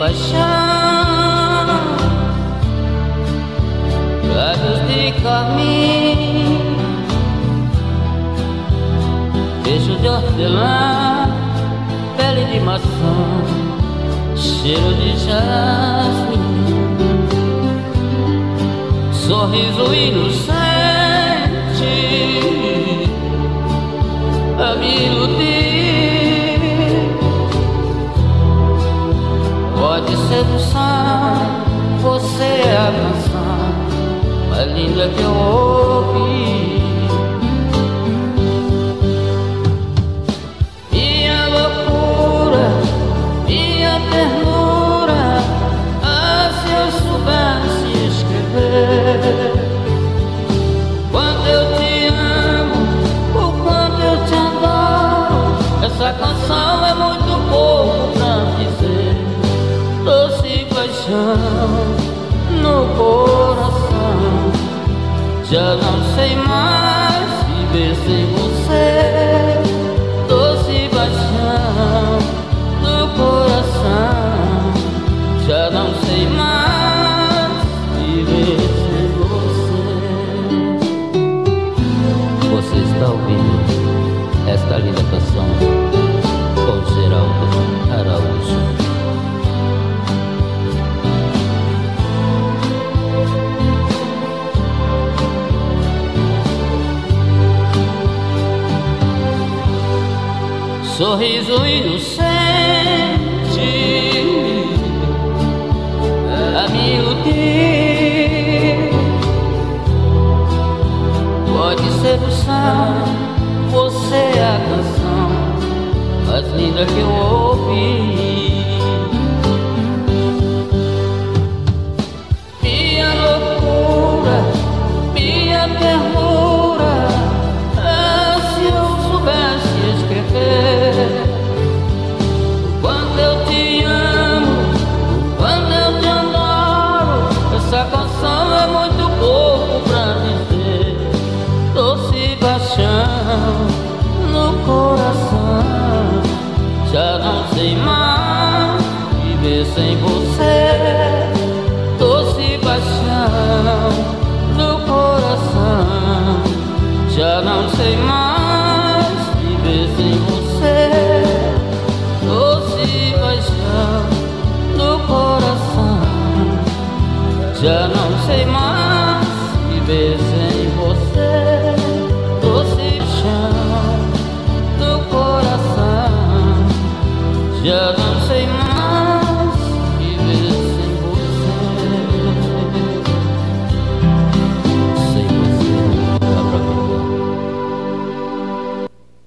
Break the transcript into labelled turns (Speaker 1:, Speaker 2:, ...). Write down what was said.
Speaker 1: paixão, lábios de carmim, queixo de hortelã, pele de maçã, cheiro de jasmim, sorriso inocente a me iludir. Pode sedução, você é a canção mais linda que eu ouvi. Minha loucura, minha ternura, ah, se eu soubesse escrever quanto eu te amo, o quanto eu te adoro. Essa canção é muito pouco pra dizer. Doce paixão no coração, já não sei mais viver sem você. Doce paixão no coração, já não sei mais viver sem você. Você está ouvindo esta linda canção com Geraldo Araújo. Sorriso inocente a me iludir. Pode sedução, você é a canção mais linda que eu ouvi. Minha loucura, minha ternura, ah, se eu soubesse escrever quando eu te amo, quando eu te adoro. Essa canção é muito pouco pra dizer. Doce paixão no coração, já não sei mais viver sem você. Doce paixão no coração, já não sei mais viver sem você. Doce paixão no coração, já não sei mais viver sem você. Doce paixão no coração, já não